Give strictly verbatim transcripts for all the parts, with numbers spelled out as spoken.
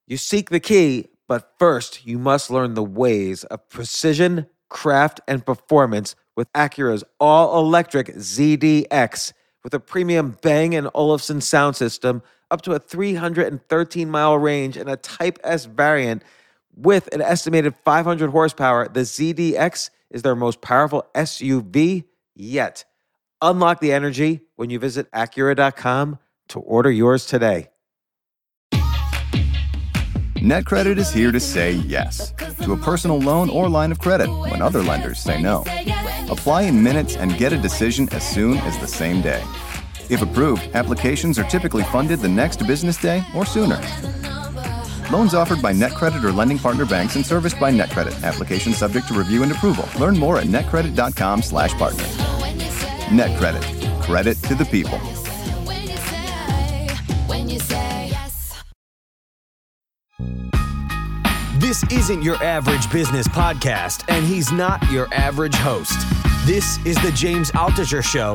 You seek the key, but first you must learn the ways of precision, craft, and performance with Acura's all-electric Z D X. With a premium Bang and Olufsen sound system, up to a three hundred thirteen mile range, and a Type S variant with an estimated five hundred horsepower, the Z D X is their most powerful S U V yet. Unlock the energy when you visit Acura dot com to order yours today. NetCredit is here to say yes to a personal loan or line of credit when other lenders say no. Apply in minutes and get a decision as soon as the same day. If approved, applications are typically funded the next business day or sooner. Loans offered by NetCredit or lending partner banks and serviced by NetCredit. Application subject to review and approval. Learn more at netcredit dot com slash partner. NetCredit. Credit to the people. This isn't your average business podcast, and he's not your average host. This is the James Altucher Show.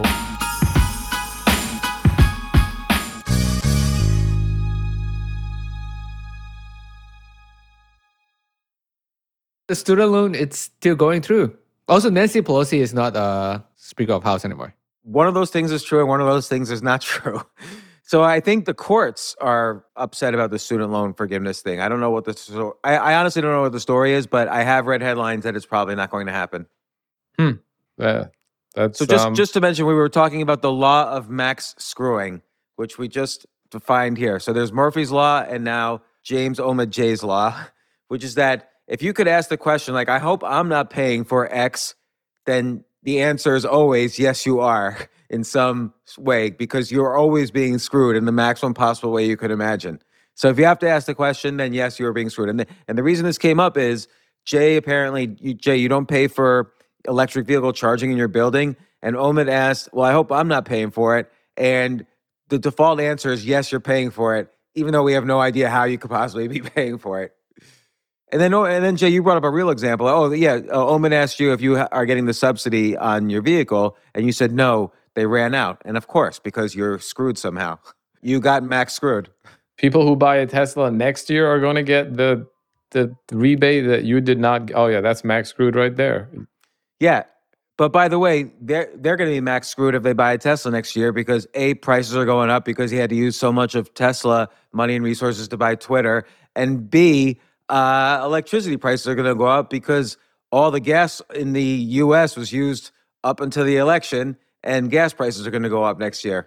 The student loan, it's still going through. Also, Nancy Pelosi is not a Speaker of House anymore. One of those things is true, and one of those things is not true. So I think the courts are upset about the student loan forgiveness thing. I don't know what the so- I, I honestly don't know what the story is, but I have read headlines that it's probably not going to happen. Hmm. Yeah, that's so just um, just to mention, we were talking about the law of max screwing, which we just defined here. So there's Murphy's Law and now James Omid J's Law, which is that if you could ask the question, like, I hope I'm not paying for X, then the answer is always, yes, you are in some way, because you're always being screwed in the maximum possible way you could imagine. So if you have to ask the question, then yes, you are being screwed. And the, and the reason this came up is, Jay, apparently, you, Jay, you don't pay for electric vehicle charging in your building. And Omid asked, well, I hope I'm not paying for it. And the default answer is, yes, you're paying for it, even though we have no idea how you could possibly be paying for it. And then, and then Jay, you brought up a real example. Oh, yeah, uh, Omid asked you if you ha- are getting the subsidy on your vehicle, and you said no, they ran out. And of course, because you're screwed somehow. You got max screwed. people who buy a Tesla next year are going to get the the rebate that you did not. Oh yeah, that's max screwed right there. Yeah. But by the way, they're they're going to be max screwed if they buy a Tesla next year because A, prices are going up because he had to use so much of Tesla money and resources to buy Twitter, and B, uh, electricity prices are going to go up because all the gas in the U S was used up until the election, and gas prices are going to go up next year.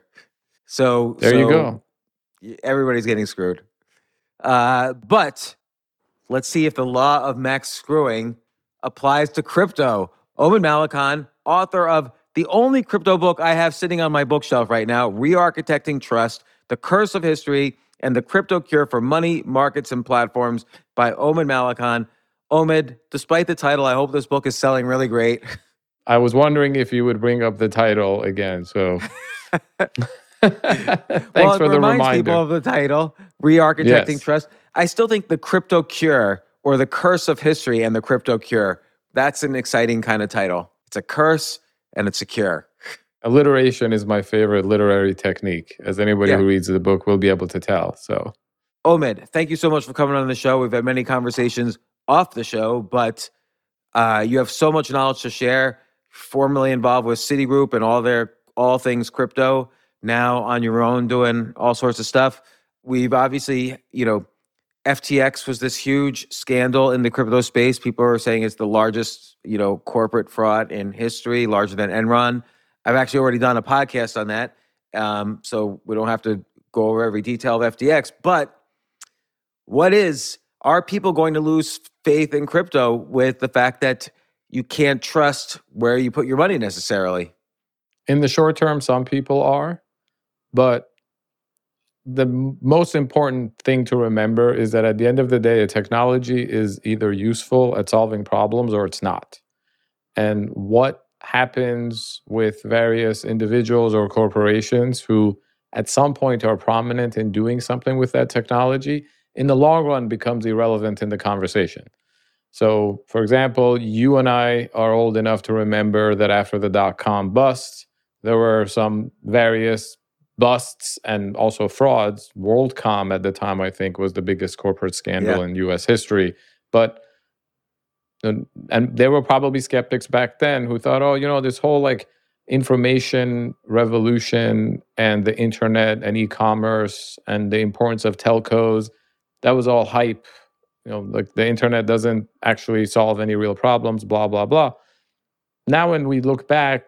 So there so you go. Everybody's getting screwed. Uh, but let's see if the law of max screwing applies to crypto. Omid Malekan, author of the only crypto book I have sitting on my bookshelf right now, Re-Architecting Trust, The Curse of History, and The Crypto Cure for Money, Markets, and Platforms by Omid Malekan. Omid, despite the title, I hope this book is selling really great. I was wondering if you would bring up the title again, so... Thanks well, for the reminds reminder. People of the title, Re-Architecting Yes. Trust. I still think The Crypto Cure or The Curse of History and The Crypto Cure, that's an exciting kind of title. It's a curse and it's a cure. Alliteration is my favorite literary technique, as anybody Yeah. who reads the book will be able to tell. So, Omid, thank you so much for coming on the show. We've had many conversations off the show, but uh, you have so much knowledge to share. Formerly involved with Citigroup and all their all things crypto. Now on your own doing all sorts of stuff. We've obviously, you know, F T X was this huge scandal in the crypto space. People are saying it's the largest, you know, corporate fraud in history, larger than Enron. I've actually already done a podcast on that. Um, so we don't have to go over every detail of F T X. But what is, are people going to lose faith in crypto with the fact that you can't trust where you put your money necessarily? in the short term, some people are, but the m- most important thing to remember is that at the end of the day, a technology is either useful at solving problems or it's not. And what happens with various individuals or corporations who at some point are prominent in doing something with that technology, in the long run becomes irrelevant in the conversation. So, for example, you and I are old enough to remember that after the dot-com bust, there were some various busts and also frauds. WorldCom at the time, I think, was the biggest corporate scandal Yeah. in U S history. But and, and there were probably skeptics back then who thought, oh, you know, this whole like information revolution and the internet and e-commerce and the importance of telcos, that was all hype. You know, like the internet doesn't actually solve any real problems, blah, blah, blah. Now, when we look back,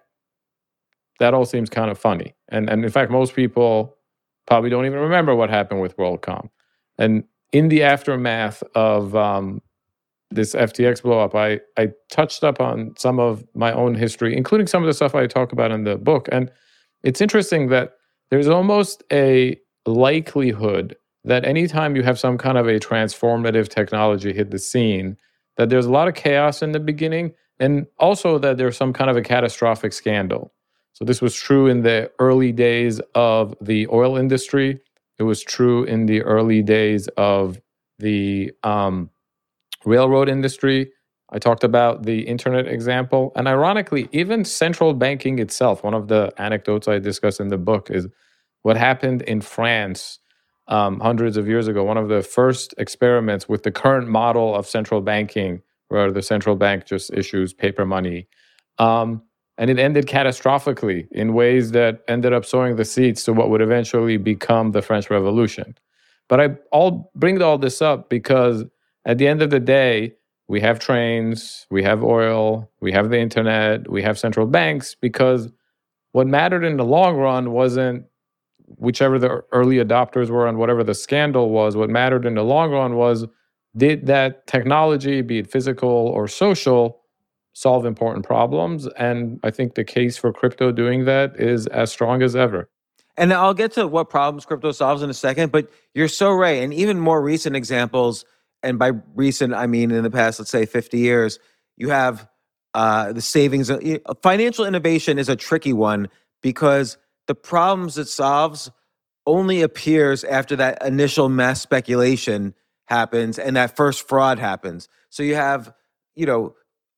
that all seems kind of funny. And, and in fact, most people probably don't even remember what happened with WorldCom. And in the aftermath of um, this F T X blow up, I, I touched up on some of my own history, including some of the stuff I talk about in the book. And it's interesting that there's almost a likelihood that anytime you have some kind of a transformative technology hit the scene, that there's a lot of chaos in the beginning, and also that there's some kind of a catastrophic scandal. So this was true in the early days of the oil industry. It was true in the early days of the um, railroad industry. I talked about the internet example. And ironically, even central banking itself, one of the anecdotes I discuss in the book is what happened in France um, hundreds of years ago. One of the first experiments with the current model of central banking, where the central bank just issues paper money. Um, and it ended catastrophically in ways that ended up sowing the seeds to what would eventually become the French Revolution. But I all bring all this up because at the end of the day, we have trains, we have oil, we have the internet, we have central banks, because what mattered in the long run wasn't whichever the early adopters were and whatever the scandal was. What mattered in the long run was, did that technology, be it physical or social, solve important problems? And I think the case for crypto doing that is as strong as ever. And I'll get to what problems crypto solves in a second, but you're so right. And even more recent examples, and by recent, I mean in the past, let's say fifty years, you have uh, the savings. Financial innovation is a tricky one because the problems it solves only appears after that initial mass speculation happens and that first fraud happens. So you have, you know,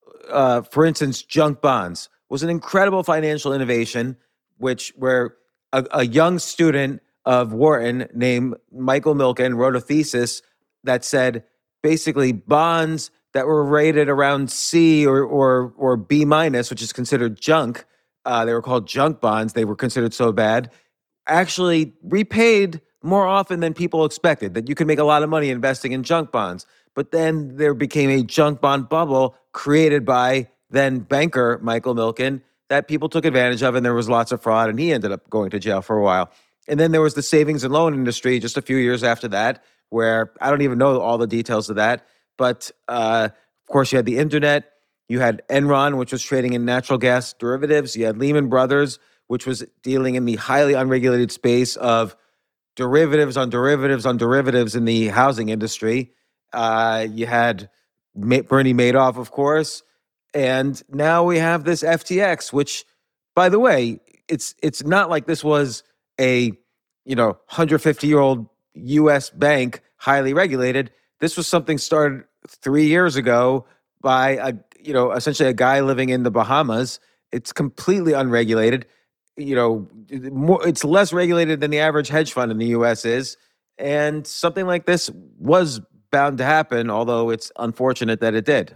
uh, for instance, junk bonds was an incredible financial innovation, which where a, a young student of Wharton named Michael Milken wrote a thesis that said basically bonds that were rated around C or or or B minus, which is considered junk. Uh, they were called junk bonds. They were considered so bad, actually repaid more often than people expected, that you could make a lot of money investing in junk bonds. But then there became a junk bond bubble created by then banker Michael Milken that people took advantage of, and there was lots of fraud, and he ended up going to jail for a while. And then there was the savings and loan industry just a few years after that, where I don't even know all the details of that. But uh, of course, you had the internet. You had Enron, which was trading in natural gas derivatives. You had Lehman Brothers, which was dealing in the highly unregulated space of derivatives on derivatives on derivatives in the housing industry. Uh, you had Ma- Bernie Madoff, of course. And now we have this F T X, which, by the way, it's it's not like this was a, you know, one hundred fifty year old U S bank, highly regulated. This was something started three years ago by a, you know, essentially a guy living in the Bahamas. It's completely unregulated. You know, more, it's less regulated than the average hedge fund in the U S is. And something like this was bound to happen, although it's unfortunate that it did.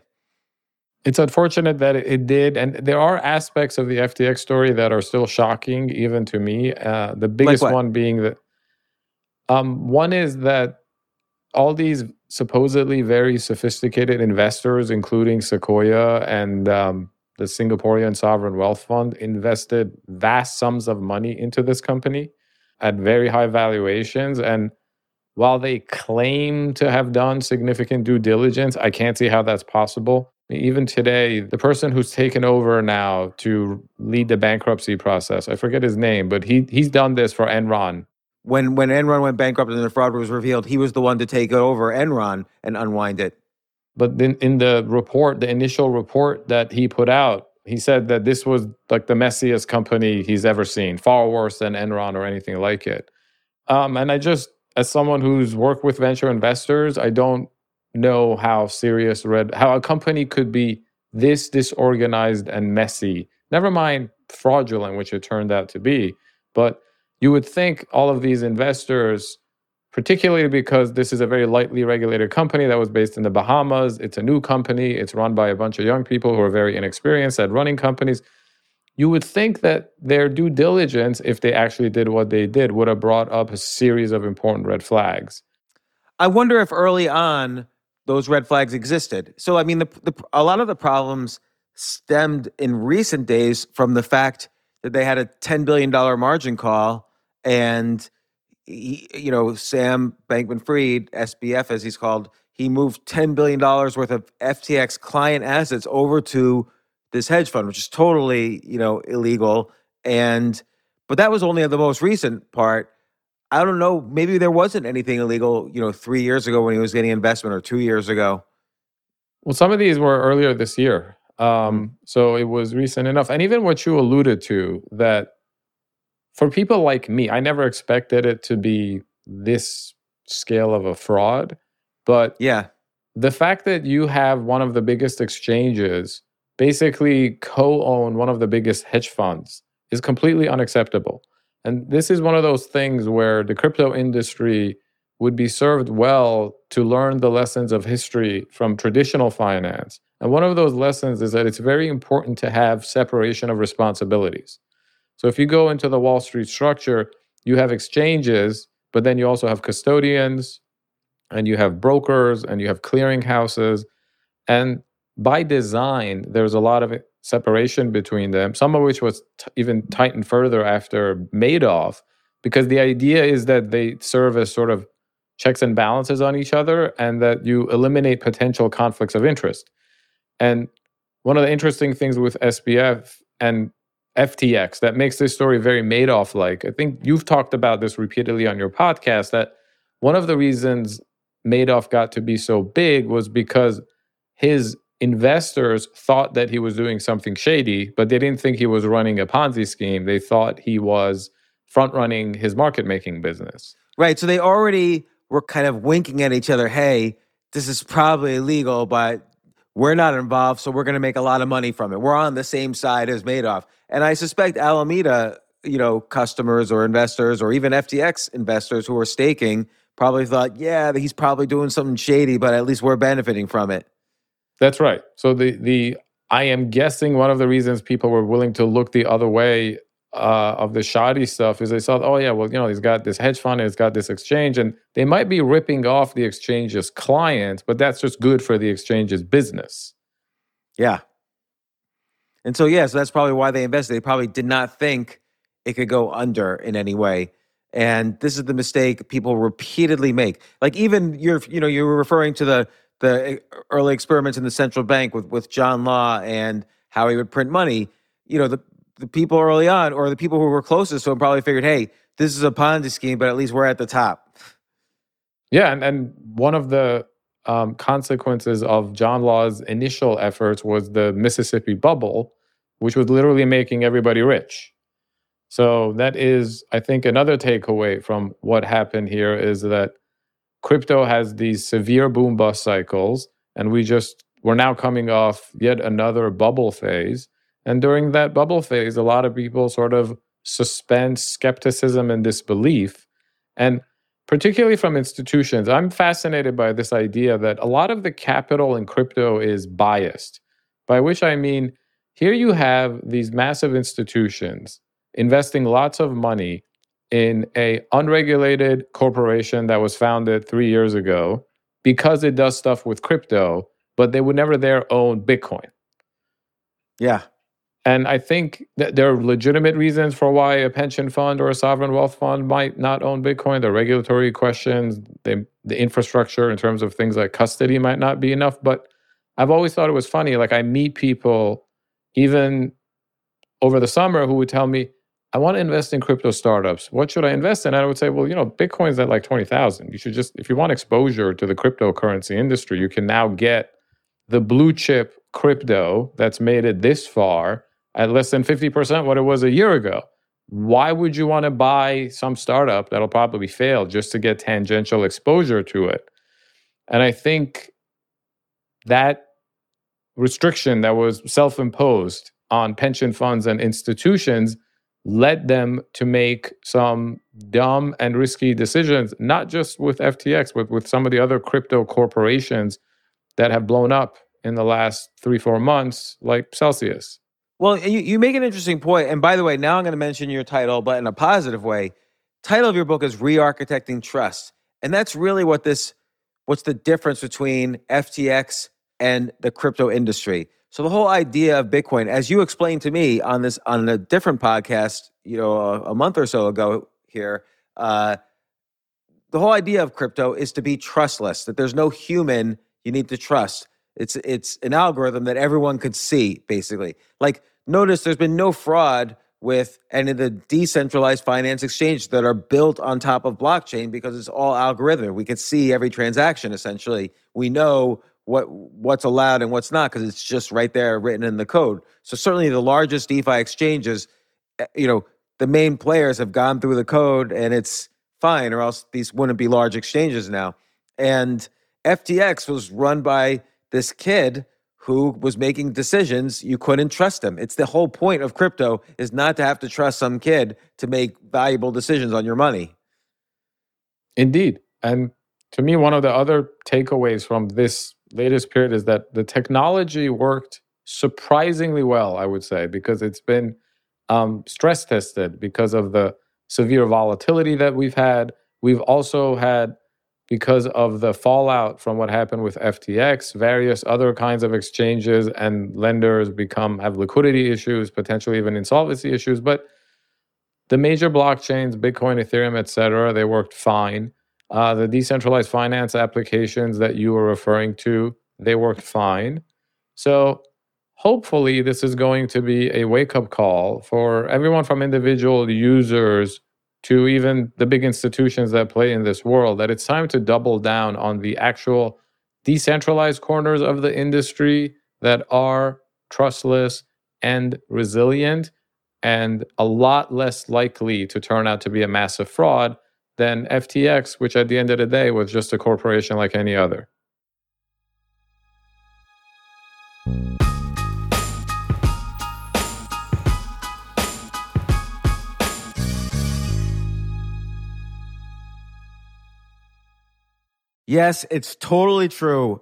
It's unfortunate that it did. And there are aspects of the F T X story that are still shocking, even to me. Uh, the biggest Like what? one being that um, one is that all these supposedly very sophisticated investors, including Sequoia and um, the Singaporean Sovereign Wealth Fund, invested vast sums of money into this company at very high valuations. And while they claim to have done significant due diligence, I can't see how that's possible. Even today, the person who's taken over now to lead the bankruptcy process, I forget his name, but he he's done this for Enron. When when Enron went bankrupt and the fraud was revealed, he was the one to take over Enron and unwind it. But then in the report, the initial report that he put out, he said that this was like the messiest company he's ever seen, far worse than Enron or anything like it. Um, and I just, as someone who's worked with venture investors, I don't know how serious red, how a company could be this disorganized and messy. Never mind fraudulent, which it turned out to be. But you would think all of these investors, particularly because this is a very lightly regulated company that was based in the Bahamas, it's a new company, it's run by a bunch of young people who are very inexperienced at running companies. You would think that their due diligence, if they actually did what they did, would have brought up a series of important red flags. I wonder if early on those red flags existed. So, I mean, the, the, a lot of the problems stemmed in recent days from the fact that they had a ten billion dollars margin call, and he, you know, Sam Bankman-Fried, S B F as he's called, he moved ten billion dollars worth of F T X client assets over to this hedge fund, which is totally, you know, illegal. And but that was only the most recent part. I don't know, maybe there wasn't anything illegal, you know, three years ago when he was getting investment, or two years ago. Well, some of these were earlier this year. Um, Mm. So it was recent enough. And even what you alluded to, that for people like me, I never expected it to be this scale of a fraud. But Yeah. the fact that you have one of the biggest exchanges basically co-own one of the biggest hedge funds is completely unacceptable. And this is one of those things where the crypto industry would be served well to learn the lessons of history from traditional finance. And one of those lessons is that it's very important to have separation of responsibilities. So if you go into the Wall Street structure, you have exchanges, but then you also have custodians, and you have brokers, and you have clearing houses. And by design, there's a lot of separation between them, some of which was t- even tightened further after Madoff, because the idea is that they serve as sort of checks and balances on each other, and that you eliminate potential conflicts of interest. And one of the interesting things with S B F and F T X that makes this story very Madoff-like, I think you've talked about this repeatedly on your podcast, that one of the reasons Madoff got to be so big was because his investors thought that he was doing something shady, but they didn't think he was running a Ponzi scheme. They thought he was front-running his market-making business. Right. So they already were kind of winking at each other. Hey, this is probably illegal, but we're not involved, so we're going to make a lot of money from it. We're on the same side as Madoff. And I suspect Alameda, you know, customers or investors, or even F T X investors who were staking, probably thought, yeah, he's probably doing something shady, but at least we're benefiting from it. That's right. So the the I am guessing one of the reasons people were willing to look the other way uh, of the shoddy stuff is they thought, oh yeah, well, you know, he's got this hedge fund, and he's got this exchange, and they might be ripping off the exchange's clients, but that's just good for the exchange's business. Yeah. And so, yeah, so that's probably why they invested. They probably did not think it could go under in any way. And this is the mistake people repeatedly make. Like, even you're, you know, you were referring to the the early experiments in the central bank with, with John Law and how he would print money. You know, the, the people early on, or the people who were closest to him, probably figured, hey, this is a Ponzi scheme, but at least we're at the top. Yeah, and, and one of the um, consequences of John Law's initial efforts was the Mississippi bubble, which was literally making everybody rich. So that is, I think, another takeaway from what happened here is that crypto has these severe boom bust cycles, and we just, we're now coming off yet another bubble phase. And during that bubble phase, a lot of people sort of suspend skepticism and disbelief. And particularly from institutions, I'm fascinated by this idea that a lot of the capital in crypto is biased, by which I mean, here you have these massive institutions investing lots of money in a unregulated corporation that was founded three years ago because it does stuff with crypto, but they would never there own Bitcoin. Yeah. And I think that there are legitimate reasons for why a pension fund or a sovereign wealth fund might not own Bitcoin. The regulatory questions, the, the infrastructure in terms of things like custody might not be enough. But I've always thought it was funny. Like, I meet people even over the summer who would tell me, I want to invest in crypto startups. What should I invest in? And I would say, well, you know, Bitcoin's at like twenty thousand. You should just, if you want exposure to the cryptocurrency industry, you can now get the blue chip crypto that's made it this far at less than fifty percent what it was a year ago. Why would you want to buy some startup that'll probably fail just to get tangential exposure to it? And I think that restriction that was self-imposed on pension funds and institutions led them to make some dumb and risky decisions, not just with F T X, but with some of the other crypto corporations that have blown up in the last three, four months, like Celsius. Well, you, you make an interesting point. And by the way, now I'm going to mention your title, but in a positive way. Title of your book is Re-Architecting Trust. And that's really what this, what's the difference between F T X and the crypto industry. So the whole idea of Bitcoin, as you explained to me on this, on a different podcast, you know, a, a month or so ago here, uh, the whole idea of crypto is to be trustless, that there's no human you need to trust. It's it's an algorithm that everyone could see, basically. Like, notice there's been no fraud with any of the decentralized finance exchanges that are built on top of blockchain because it's all algorithmic. We could see every transaction, essentially. We know what what's allowed and what's not because it's just right there written in the code. So certainly the largest DeFi exchanges, you know, the main players have gone through the code and it's fine, or else these wouldn't be large exchanges now. And F T X was run by this kid who was making decisions. You couldn't trust him. It's the whole point of crypto is not to have to trust some kid to make valuable decisions on your money. Indeed. And to me, one of the other takeaways from this latest period is that the technology worked surprisingly well, I would say, because it's been um, stress tested because of the severe volatility that we've had. We've also had, because of the fallout from what happened with F T X, various other kinds of exchanges and lenders become have liquidity issues, potentially even insolvency issues. But the major blockchains, Bitcoin, Ethereum, et cetera, they worked fine. Uh, the decentralized finance applications that you were referring to, they worked fine. So hopefully this is going to be a wake-up call for everyone from individual users to even the big institutions that play in this world, that it's time to double down on the actual decentralized corners of the industry that are trustless and resilient and a lot less likely to turn out to be a massive fraud than F T X, which at the end of the day was just a corporation like any other. Yes, it's totally true.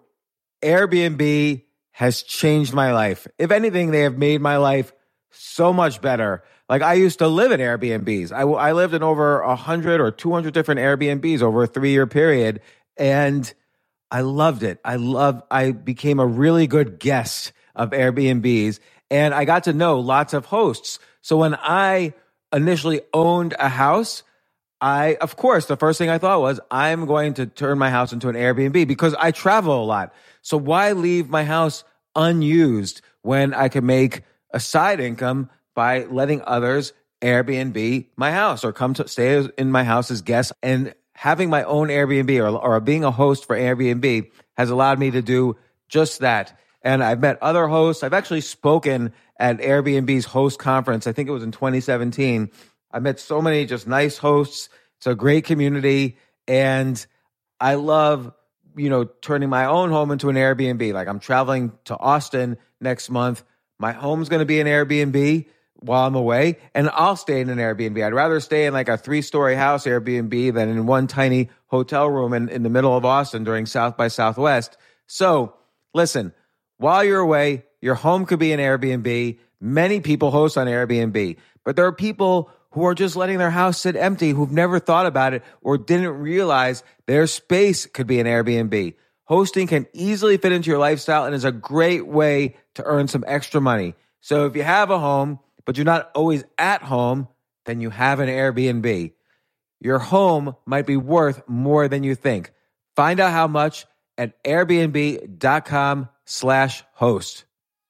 Airbnb has changed my life. If anything, they have made my life so much better. Like, I used to live in Airbnbs. I, I lived in over one hundred or two hundred different Airbnbs over a three-year period, and I loved it. I love. I became a really good guest of Airbnbs, and I got to know lots of hosts. So when I initially owned a house, I, of course, the first thing I thought was, I'm going to turn my house into an Airbnb because I travel a lot. So why leave my house unused when I can make a side income by letting others Airbnb my house or come to stay in my house as guests? And having my own Airbnb or, or being a host for Airbnb has allowed me to do just that. And I've met other hosts. I've actually spoken at Airbnb's host conference. I think it was in twenty seventeen. I met so many just nice hosts. It's a great community. And I love, you know, turning my own home into an Airbnb. Like, I'm traveling to Austin next month. My home's going to be an Airbnb while I'm away, and I'll stay in an Airbnb. I'd rather stay in like a three-story house Airbnb than in one tiny hotel room in, in the middle of Austin during South by Southwest. So listen, while you're away, your home could be an Airbnb. Many people host on Airbnb, but there are people who are just letting their house sit empty, who've never thought about it or didn't realize their space could be an Airbnb. Hosting can easily fit into your lifestyle and is a great way to earn some extra money. So if you have a home, but you're not always at home, then you have an Airbnb. Your home might be worth more than you think. Find out how much at airbnb.com slash host.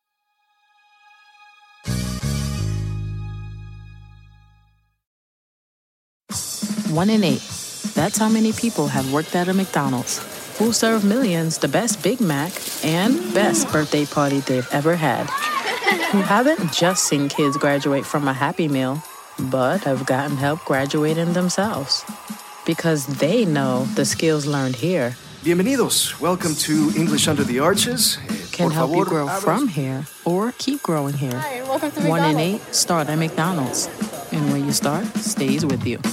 One in eight. That's how many people have worked at a McDonald's. Who serve millions the best Big Mac and best birthday party they've ever had. Who haven't just seen kids graduate from a Happy Meal, but have gotten help graduating themselves. Because they know the skills learned here. Bienvenidos. Welcome to English Under the Arches. can help you grow from here or keep growing here. One in eight start at McDonald's. And where you start stays with you.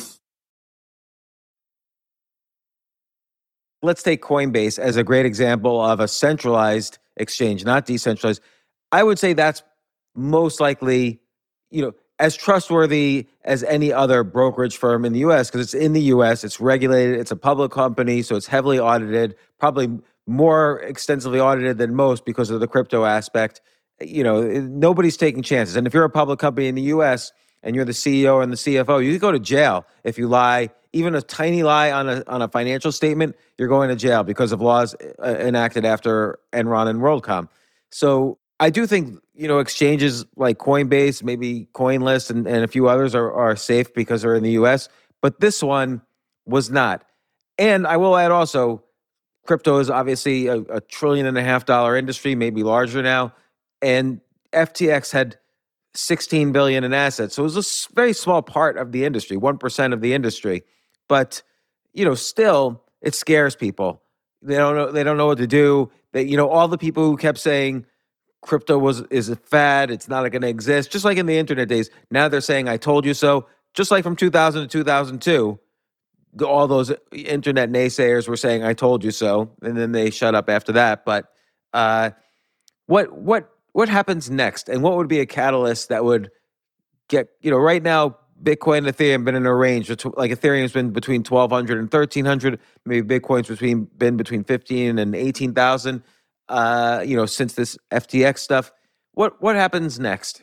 Let's take Coinbase as a great example of a centralized exchange, not decentralized. I would say that's most likely, you know, as trustworthy as any other brokerage firm in the U S because it's in the U S, it's regulated, it's a public company, so it's heavily audited, probably more extensively audited than most because of the crypto aspect. You know, nobody's taking chances. And if you're a public company in the U S and you're the C E O and the C F O, you could go to jail if you lie. Even a tiny lie on a on a financial statement, you're going to jail because of laws uh, enacted after Enron and WorldCom. So I do think, you know, exchanges like Coinbase, maybe CoinList, and, and a few others are, are safe because they're in the U S, but this one was not. And I will add also, crypto is obviously a, a trillion and a half dollar industry, maybe larger now, and F T X had sixteen billion in assets. So it was a s- very small part of the industry, one percent of the industry. But, you know, still, it scares people. They don't know, they don't know what to do. They, you know, all the people who kept saying crypto was is a fad, it's not going to exist, just like in the internet days. Now they're saying, I told you so. Just like from two thousand to two thousand two, the, all those internet naysayers were saying, I told you so. And then they shut up after that. But uh, what what what happens next? And what would be a catalyst that would get, you know, right now, Bitcoin and Ethereum been in a range, like Ethereum's been between twelve hundred and thirteen hundred, maybe Bitcoin's between been between fifteen and eighteen thousand, uh, you know, since this F T X stuff. What what happens next?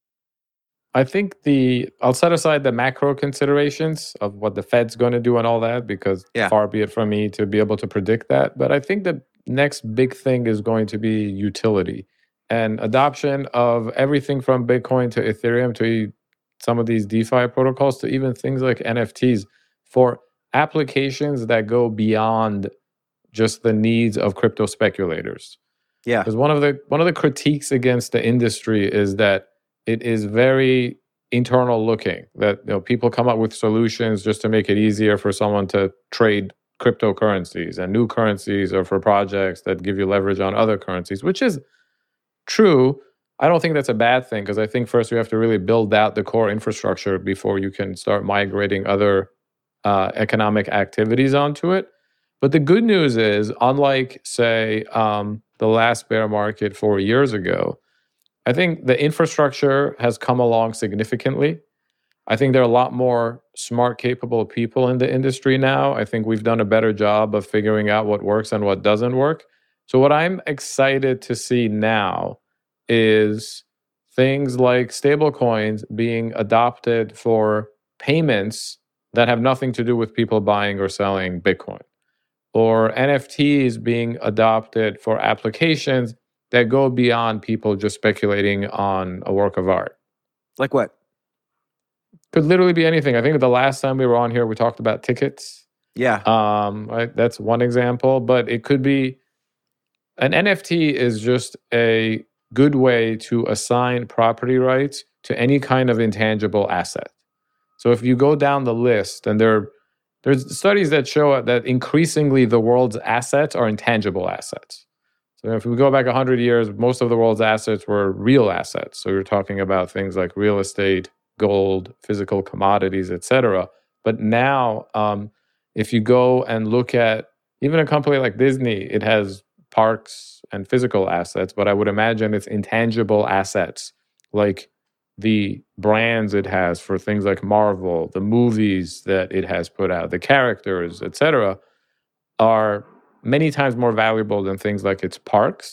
I think the I'll set aside the macro considerations of what the Fed's going to do and all that, because Yeah. far be it from me to be able to predict that. But I think the next big thing is going to be utility and adoption of everything from Bitcoin to Ethereum to e- some of these DeFi protocols to even things like N F Ts for applications that go beyond just the needs of crypto speculators. Yeah. Because one of the one of the critiques against the industry is that it is very internal looking, that, you know, people come up with solutions just to make it easier for someone to trade cryptocurrencies, and new currencies are for projects that give you leverage on other currencies, which is true. I don't think that's a bad thing, because I think first you have to really build out the core infrastructure before you can start migrating other uh, economic activities onto it. But the good news is, unlike, say, um, the last bear market four years ago, I think the infrastructure has come along significantly. I think there are a lot more smart, capable people in the industry now. I think we've done a better job of figuring out what works and what doesn't work. So what I'm excited to see now is things like stablecoins being adopted for payments that have nothing to do with people buying or selling Bitcoin, or N F Ts being adopted for applications that go beyond people just speculating on a work of art. Like what? Could literally be anything. I think the last time we were on here, we talked about tickets. Yeah. Um, right? That's one example, but it could be an N F T is just a good way to assign property rights to any kind of intangible asset. So if you go down the list, and there, there's studies that show that increasingly the world's assets are intangible assets. So if we go back one hundred years, most of the world's assets were real assets. So you're talking about things like real estate, gold, physical commodities, et cetera. But now, um, if you go and look at even a company like Disney, it has parks and physical assets, but I would imagine it's intangible assets, like the brands it has for things like Marvel, the movies that it has put out, the characters, et cetera, are many times more valuable than things like its parks.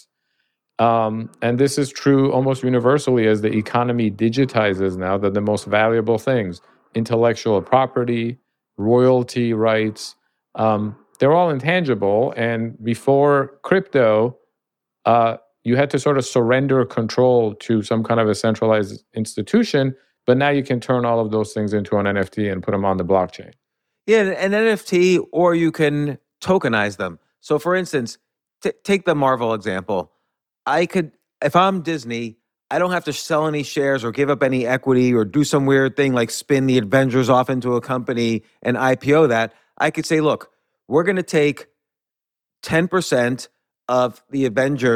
Um, and this is true almost universally as the economy digitizes now, that the most valuable things, intellectual property, royalty rights, um, they're all intangible. And before crypto, uh, you had to sort of surrender control to some kind of a centralized institution. But now you can turn all of those things into an N F T and put them on the blockchain. Yeah, an N F T, or you can tokenize them. So for instance, t- take the Marvel example. I could, if I'm Disney, I don't have to sell any shares or give up any equity or do some weird thing like spin the Avengers off into a company and I P O that. I could say, look, we're going to take ten percent of the Avengers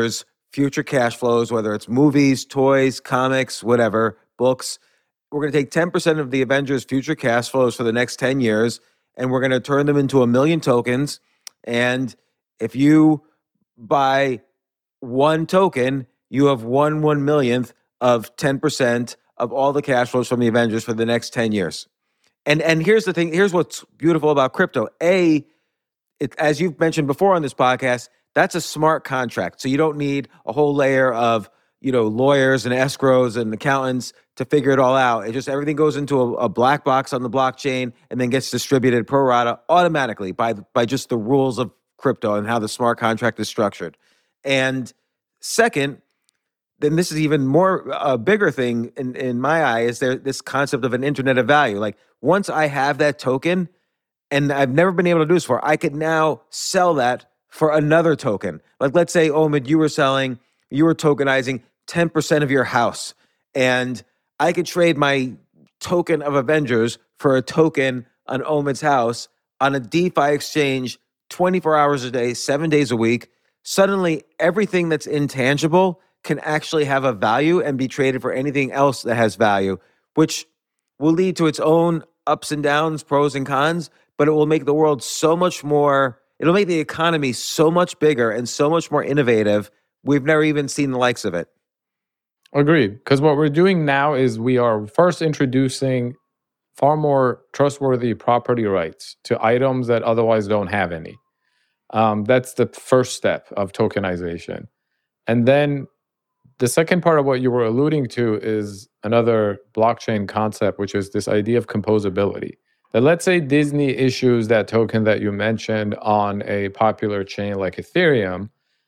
future cash flows, whether it's movies, toys, comics, whatever, books. We're going to take ten percent of the Avengers' future cash flows for the next ten years, and we're going to turn them into a million tokens. And if you buy one token, you have one one millionth of ten percent of all the cash flows from the Avengers for the next ten years. And and here's the thing, here's what's beautiful about crypto. A, it, as you've mentioned before on this podcast, that's a smart contract. So you don't need a whole layer of, you know, lawyers and escrows and accountants to figure it all out. It just, everything goes into a, a black box on the blockchain and then gets distributed pro rata automatically by, by just the rules of crypto and how the smart contract is structured. And second, then this is even more a uh, bigger thing in, in my eye, is there this concept of an internet of value. Like, once I have that token, and I've never been able to do this before, I could now sell that for another token. Like, let's say, Omid, you were selling, you were tokenizing ten percent of your house, and I could trade my token of Avengers for a token on Omid's house on a DeFi exchange twenty-four hours a day, seven days a week. Suddenly, everything that's intangible can actually have a value and be traded for anything else that has value, which will lead to its own ups and downs, pros and cons, but it will make the world so much more, it'll make the economy so much bigger and so much more innovative. We've never even seen the likes of it. Agreed. Because what we're doing now is we are first introducing far more trustworthy property rights to items that otherwise don't have any. Um, that's the first step of tokenization. And then the second part of what you were alluding to is another blockchain concept, which is this idea of composability. That let's say Disney issues that token that you mentioned on a popular chain like Ethereum.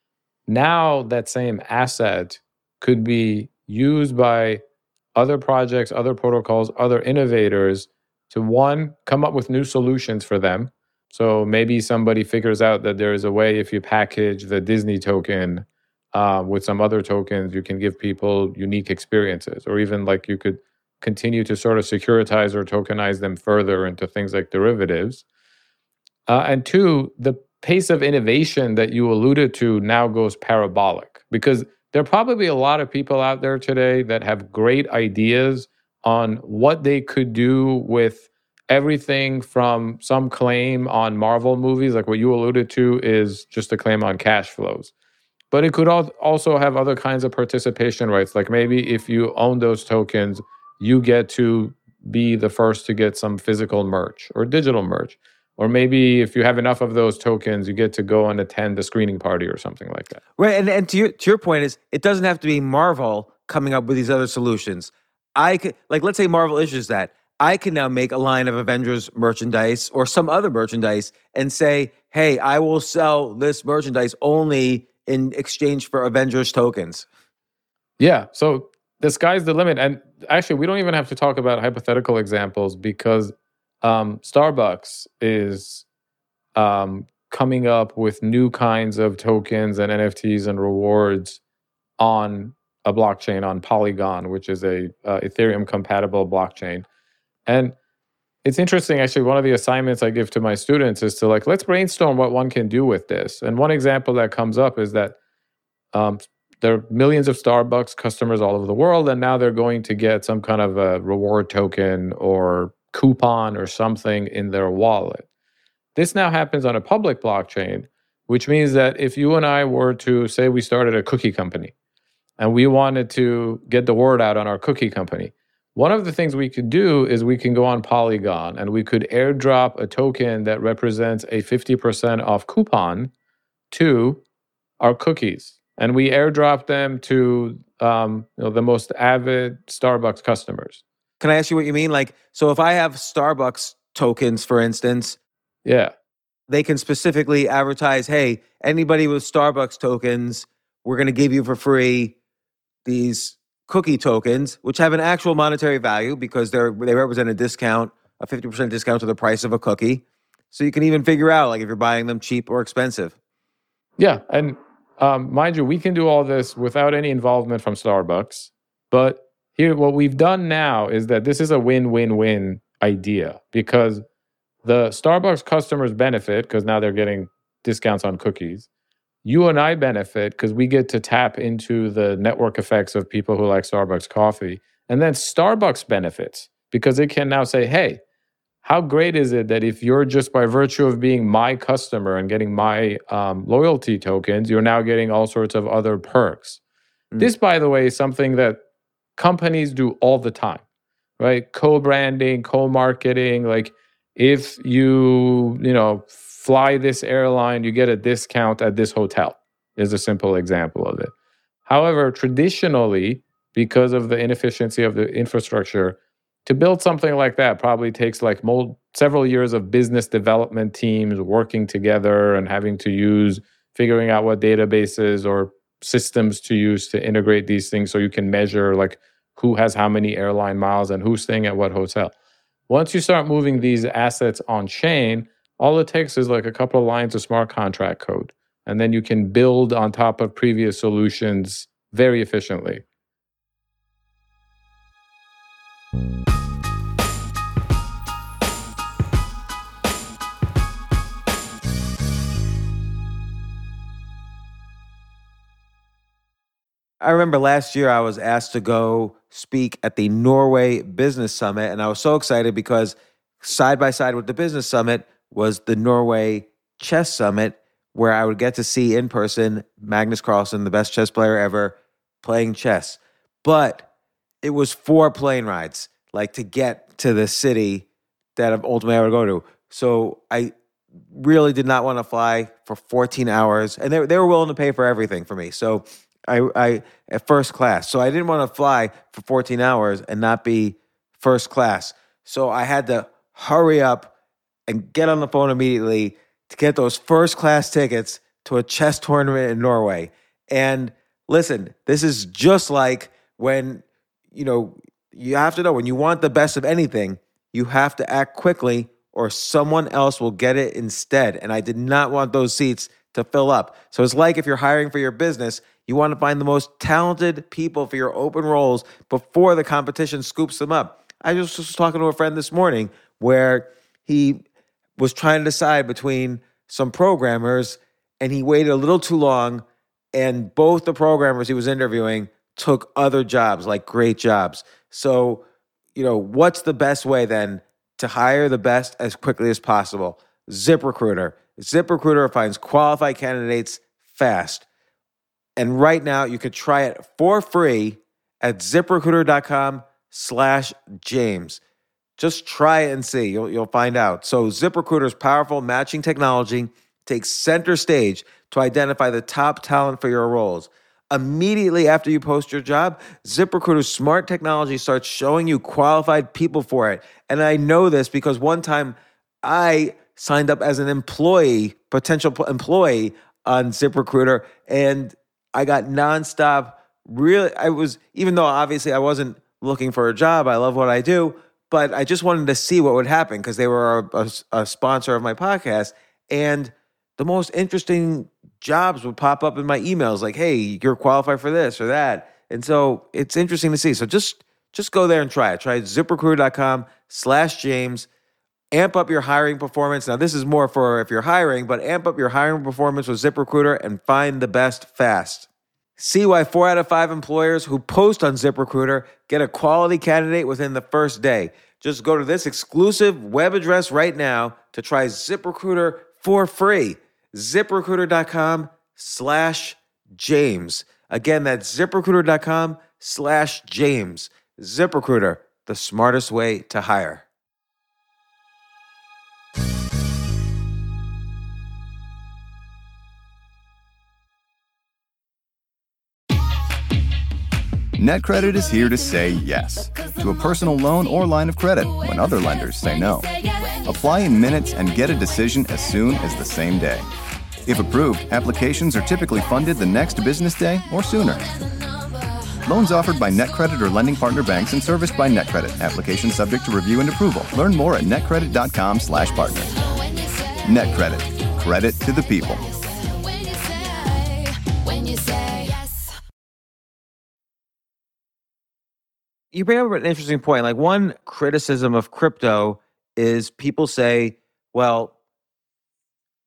Now that same asset could be used by other projects, other protocols, other innovators to, one, come up with new solutions for them. So maybe somebody figures out that there is a way, if you package the Disney token uh, with some other tokens, you can give people unique experiences, or even like you could continue to sort of securitize or tokenize them further into things like derivatives. Uh, and two, the pace of innovation that you alluded to now goes parabolic, because there are probably a lot of people out there today that have great ideas on what they could do with everything from some claim on Marvel movies, like what you alluded to is just a claim on cash flows. But it could also have other kinds of participation rights, like maybe if you own those tokens, you get to be the first to get some physical merch or digital merch. Or maybe if you have enough of those tokens, you get to go and attend a screening party or something like that. Right, and, and to your to your point is, it doesn't have to be Marvel coming up with these other solutions. I could, like, let's say Marvel issues that. I can now make a line of Avengers merchandise or some other merchandise and say, hey, I will sell this merchandise only in exchange for Avengers tokens. Yeah, so the sky's the limit. And actually, we don't even have to talk about hypothetical examples, because um, Starbucks is um, coming up with new kinds of tokens and N F Ts and rewards on a blockchain, on Polygon, which is a uh, Ethereum-compatible blockchain. And it's interesting, actually, one of the assignments I give to my students is to, like, let's brainstorm what one can do with this. And one example that comes up is that um, there are millions of Starbucks customers all over the world, and now they're going to get some kind of a reward token or coupon or something in their wallet. This now happens on a public blockchain, which means that if you and I were to, say we started a cookie company, and we wanted to get the word out on our cookie company, one of the things we could do is we can go on Polygon and we could airdrop a token that represents a fifty percent off coupon to our cookies. And we airdrop them to um, you know, the most avid Starbucks customers. Can I ask you what you mean? Like, so if I have Starbucks tokens, for instance, yeah, they can specifically advertise, hey, anybody with Starbucks tokens, we're going to give you for free these cookie tokens, which have an actual monetary value because they're they represent a discount, a fifty percent discount to the price of a cookie. So you can even figure out, like, if you're buying them cheap or expensive. Yeah, and um, mind you, we can do all this without any involvement from Starbucks. But here, what we've done now is that this is a win-win-win idea, because the Starbucks customers benefit because now they're getting discounts on cookies. you and I benefit because we get to tap into the network effects of people who like Starbucks coffee. And then Starbucks benefits because it can now say, hey, how great is it that if you're just by virtue of being my customer and getting my um, loyalty tokens, you're now getting all sorts of other perks. Mm. This, by the way, is something that companies do all the time, right? Co-branding, co-marketing. Like if you, you know, fly this airline, you get a discount at this hotel is a simple example of it. However, traditionally, because of the inefficiency of the infrastructure, to build something like that probably takes like more, several years of business development teams working together and having to use, figuring out what databases or systems to use to integrate these things so you can measure like who has how many airline miles and who's staying at what hotel. Once you start moving these assets on chain, all it takes is like a couple of lines of smart contract code. And then you can build on top of previous solutions very efficiently. I remember last year I was asked to go speak at the Norway Business Summit, and I was so excited because side by side with the Business Summit was the Norway Chess Summit, where I would get to see in person Magnus Carlsen, the best chess player ever, playing chess. But it was four plane rides, like to get to the city that ultimately I would go to. So I really did not want to fly for fourteen hours, and they, they were willing to pay for everything for me. So I, I at first class. So I didn't want to fly for fourteen hours and not be first class. So I had to hurry up and get on the phone immediately to get those first class tickets to a chess tournament in Norway. And listen, this is just like when, you know, you have to know when you want the best of anything, you have to act quickly or someone else will get it instead. And I did not want those seats to fill up. So it's like if you're hiring for your business, you want to find the most talented people for your open roles before the competition scoops them up. I just was talking to a friend this morning where he was trying to decide between some programmers and he waited a little too long, and both the programmers he was interviewing took other jobs, like great jobs. So, you know, what's the best way then to hire the best as quickly as possible? ZipRecruiter. ZipRecruiter finds qualified candidates fast. And right now, you could try it for free at ZipRecruiter.com slash James. Just try it and see. You'll, you'll find out. So ZipRecruiter's powerful matching technology takes center stage to identify the top talent for your roles. Immediately after you post your job, ZipRecruiter's smart technology starts showing you qualified people for it. And I know this because one time I signed up as an employee, potential employee on ZipRecruiter, and I got nonstop. Really, I was, even though obviously I wasn't looking for a job, I love what I do, but I just wanted to see what would happen because they were a, a, a sponsor of my podcast. And the most interesting jobs would pop up in my emails like, hey, you're qualified for this or that. And so it's interesting to see. So just, just go there and try it. Try ZipRecruiter.com slash James. Amp up your hiring performance. Now, this is more for if you're hiring, but amp up your hiring performance with ZipRecruiter and find the best fast. See why four out of five employers who post on ZipRecruiter get a quality candidate within the first day. Just go to this exclusive web address right now to try ZipRecruiter for free. ZipRecruiter.com slash James. Again, that's ZipRecruiter.com slash James. ZipRecruiter, the smartest way to hire. NetCredit is here to say yes to a personal loan or line of credit when other lenders say no. Apply in minutes and get a decision as soon as the same day. If approved, applications are typically funded the next business day or sooner. Loans offered by NetCredit or lending partner banks and serviced by NetCredit. Application subject to review and approval. Learn more at netcredit.com slash partner. NetCredit. Credit to the people. You bring up an interesting point. Like one criticism of crypto is people say, well,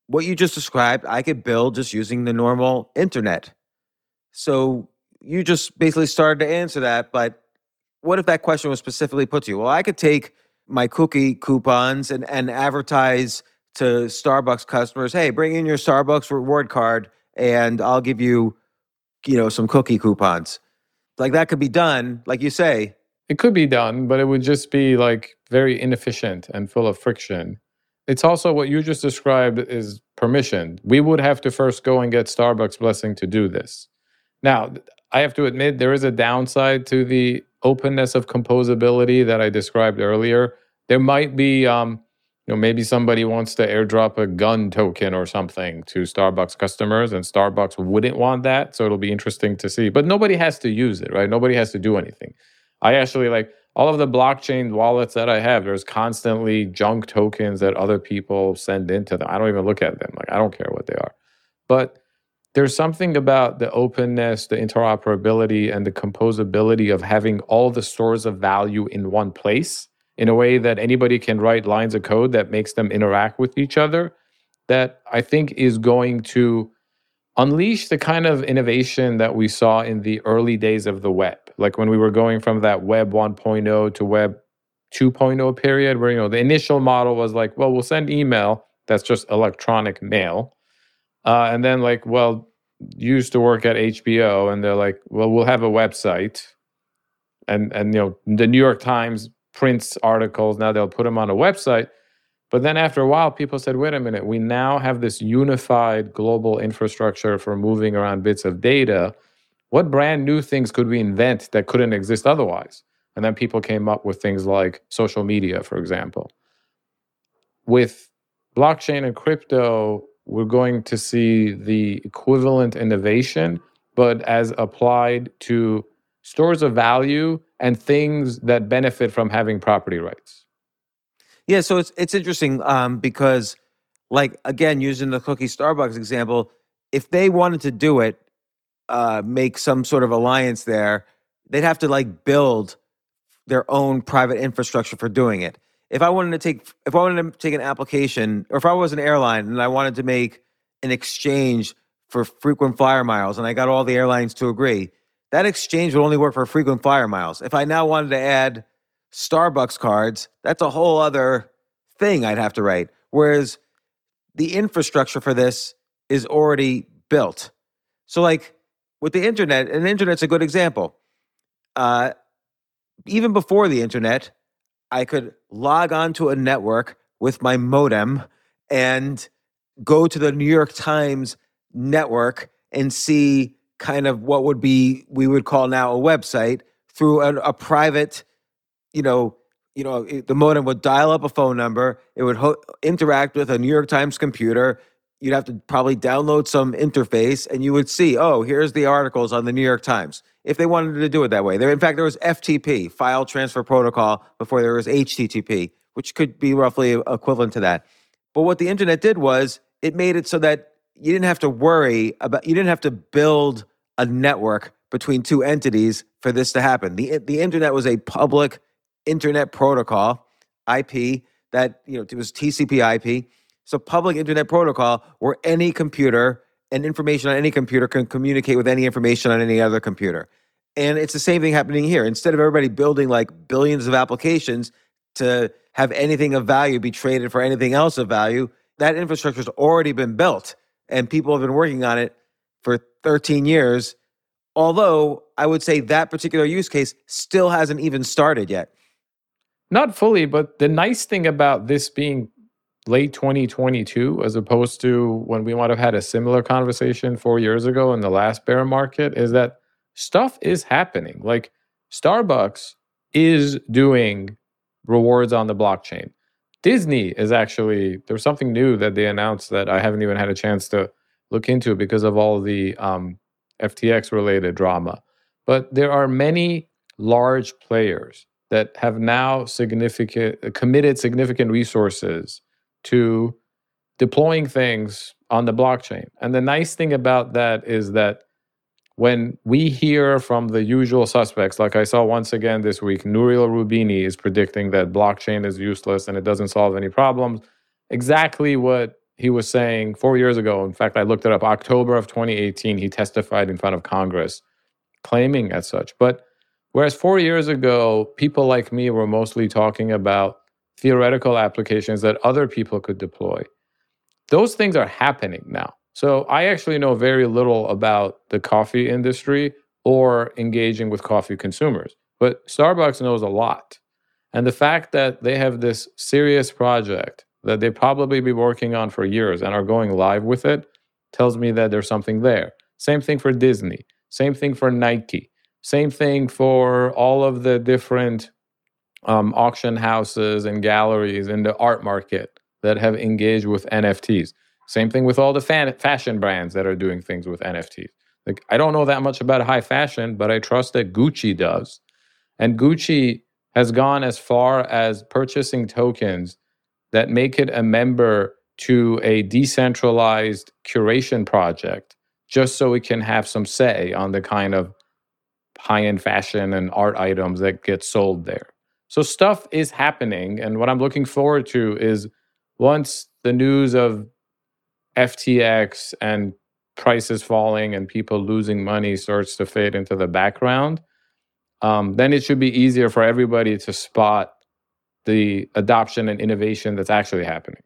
what you just described, I could build just using the normal internet. So you just basically started to answer that, but what if that question was specifically put to you? Well, I could take my cookie coupons and, and advertise to Starbucks customers, hey, bring in your Starbucks reward card and I'll give you, you know, some cookie coupons. Like that could be done, like you say. It could be done, but it would just be like very inefficient and full of friction. It's also what you just described is permission. We would have to first go and get Starbucks blessing to do this. Now, I have to admit there is a downside to the openness of composability that I described earlier. There might be, um, you know, maybe somebody wants to airdrop a gun token or something to Starbucks customers, and Starbucks wouldn't want that. So it'll be interesting to see. But nobody has to use it, right? Nobody has to do anything. I actually like all of the blockchain wallets that I have. There's constantly junk tokens that other people send into them. I don't even look at them. Like I don't care what they are. But there's something about the openness, the interoperability, and the composability of having all the stores of value in one place in a way that anybody can write lines of code that makes them interact with each other, that I think is going to unleash the kind of innovation that we saw in the early days of the web. Like when we were going from that web one point oh to web two point oh period, where, you know, the initial model was like, well, we'll send email. That's just electronic mail. Uh, and then like, well, you used to work at H B O and they're like, well, we'll have a website. And, and you know, the New York Times prints articles. Now they'll put them on a website. But then after a while, people said, wait a minute, we now have this unified global infrastructure for moving around bits of data. What brand new things could we invent that couldn't exist otherwise? And then people came up with things like social media, for example. With blockchain and crypto, we're going to see the equivalent innovation, but as applied to stores of value and things that benefit from having property rights. Yeah, so it's it's interesting um, because, like, again, using the cookie Starbucks example, if they wanted to do it, uh, make some sort of alliance there, they'd have to like build their own private infrastructure for doing it. If I wanted to take, if I wanted to take an application, or if I was an airline and I wanted to make an exchange for frequent flyer miles, and I got all the airlines to agree, that exchange would only work for frequent flyer miles. If I now wanted to add Starbucks cards, that's a whole other thing I'd have to write. Whereas the infrastructure for this is already built. So like with the internet, and the internet's a good example. Uh, even before the internet, I could log onto a network with my modem and go to the New York Times network and see kind of what would be, we would call now a website through a, a private, you know, you know, it, the modem would dial up a phone number. It would ho- interact with a New York Times computer. You'd have to probably download some interface and you would see, oh, here's the articles on the New York Times. If they wanted to do it that way. There, in fact, there was F T P, File Transfer Protocol, before there was H T T P, which could be roughly equivalent to that. But what the internet did was it made it so that you didn't have to worry about, you didn't have to build a network between two entities for this to happen. The, the internet was a public internet protocol, I P, that, you know, it was T C P I P. So public internet protocol where any computer and information on any computer can communicate with any information on any other computer. And it's the same thing happening here. Instead of everybody building like billions of applications to have anything of value be traded for anything else of value, that infrastructure's already been built and people have been working on it for thirteen years. Although I would say that particular use case still hasn't even started yet. Not fully, but the nice thing about this being late twenty twenty-two, as opposed to when we might have had a similar conversation four years ago in the last bear market, is that stuff is happening. Like Starbucks is doing rewards on the blockchain. Disney is actually, there's something new that they announced that I haven't even had a chance to look into because of all the um, F T X related drama. But there are many large players that have now significant committed significant resources to deploying things on the blockchain. And the nice thing about that is that when we hear from the usual suspects, like I saw once again this week, Nouriel Roubini is predicting that blockchain is useless and it doesn't solve any problems. Exactly what he was saying four years ago, in fact, I looked it up, October of twenty eighteen, he testified in front of Congress claiming as such. But whereas four years ago, people like me were mostly talking about theoretical applications that other people could deploy, those things are happening now. So I actually know very little about the coffee industry or engaging with coffee consumers, but Starbucks knows a lot. And the fact that they have this serious project that they probably be working on for years and are going live with it tells me that there's something there. Same thing for Disney. Same thing for Nike. Same thing for all of the different um, auction houses and galleries in the art market that have engaged with N F Ts. Same thing with all the fan- fashion brands that are doing things with N F Ts. Like, I don't know that much about high fashion, but I trust that Gucci does. And Gucci has gone as far as purchasing tokens that make it a member to a decentralized curation project, just so it can have some say on the kind of high-end fashion and art items that get sold there. So stuff is happening. And what I'm looking forward to is once the news of F T X and prices falling and people losing money starts to fade into the background, um, then it should be easier for everybody to spot the adoption and innovation that's actually happening.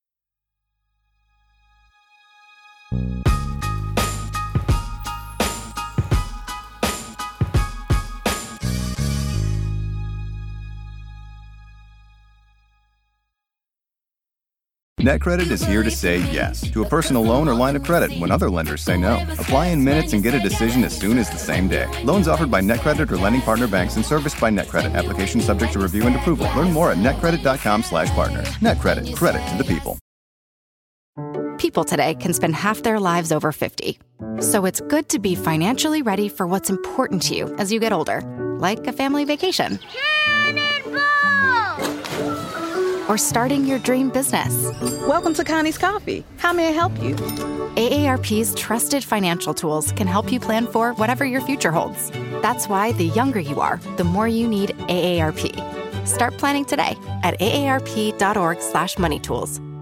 NetCredit is here to say yes to a personal loan or line of credit when other lenders say no. Apply in minutes and get a decision as soon as the same day. Loans offered by NetCredit or lending partner banks and serviced by NetCredit. Application subject to review and approval. Learn more at netcredit.com slash partners. NetCredit. Credit to the people. People today can spend half their lives over fifty. So it's good to be financially ready for what's important to you as you get older, like a family vacation. Or starting your dream business. Welcome to Connie's Coffee. How may I help you? A A R P's trusted financial tools can help you plan for whatever your future holds. That's why the younger you are, the more you need A A R P. Start planning today at aarp.org slash money tools.